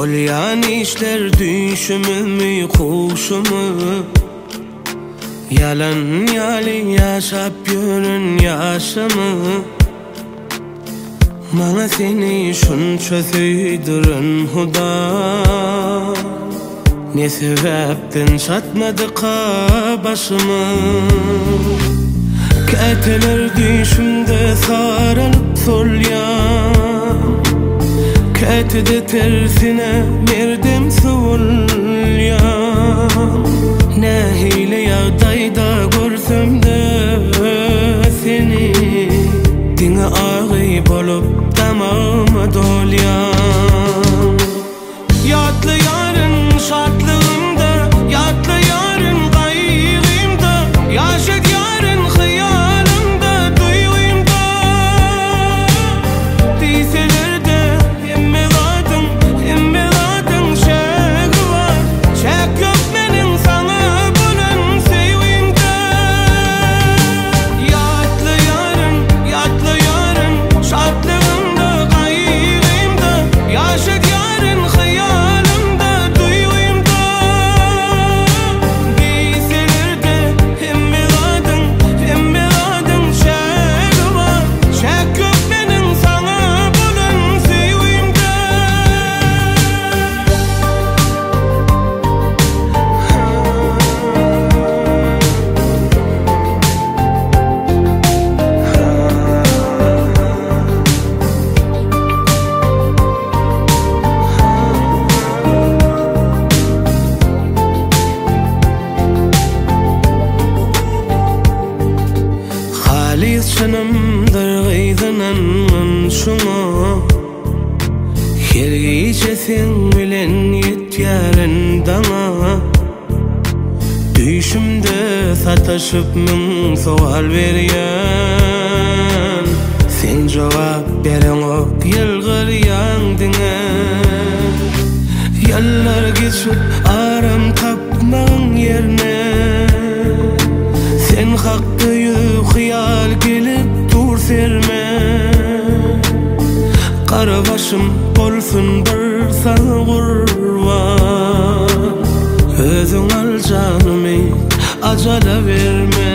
Bolyan işler düşümümü kuşumu Yalan yali yaşap yürün yaşamı Bana seni şunça söydürün huda Ne sebepten çatmadı başımı Keteler düşümde sarılıp solyan Ketede tersine verdim sulyan Ne hile yağdayda görsem de seni Dine ağıyıp olup damağıma dolyan Yatlı yarın şartlığımda Yatlı yarın gayrımda Yaşat yarın hıyalımda Duyuyumda Değseler de emmeladın şek var Şek yok benim sana bulan sevimde Yatlı yarın şartlığımda gayrımda Yaşat yarın hıyalımda duyuyumda Değseler de emmeladın şek var Şek yok benim sana bulan sevimde Halis şanımdır gıydınan şunu Her gece sen bilen yetyaren dana Düşümde sataşıp min sual beryan Sen cevap beren ok yılgır yandine Yallar geçip aram tapmağın yerine Sen hakkıyı hıyal gelip dur serme Kara başım olsun bir sana kurban Özün al canımı acala verme